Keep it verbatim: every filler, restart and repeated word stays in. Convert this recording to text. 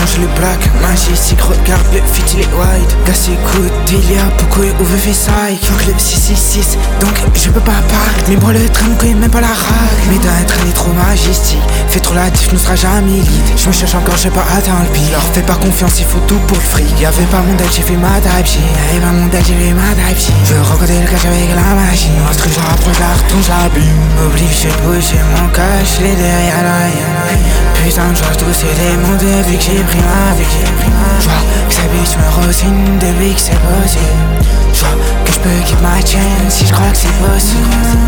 mange les blacks, majestic, regarde le fit il est white. Gars écoute, Delia, pourquoi ouvre fait ça? Faut que le six six six, donc je peux pas parler. Mais moi le tram quand même pas la rage. Mais d'un train est trop majestique, fait trop la diff, ne sera jamais lead. Je me cherche encore, j'ai pas atteint le pic. Leur fais pas confiance, il faut tout pour le fric. Y'avait pas mon deck, j'ai fait ma type shit. Y'avait pas mon deck, j'ai fait ma type shit. Je veux regarder le cash avec la machine. Instru, je rapproche, la retourne, je la bime. Oublie, j'ai bougé mon cash, les derrière la putain de chose, tous ces démons depuis que j'ai pris ma vie. J'vois que ces bitches me rosignent depuis que c'est possible. J'vois que j'peux quitter ma chaîne si j'crois que c'est possible.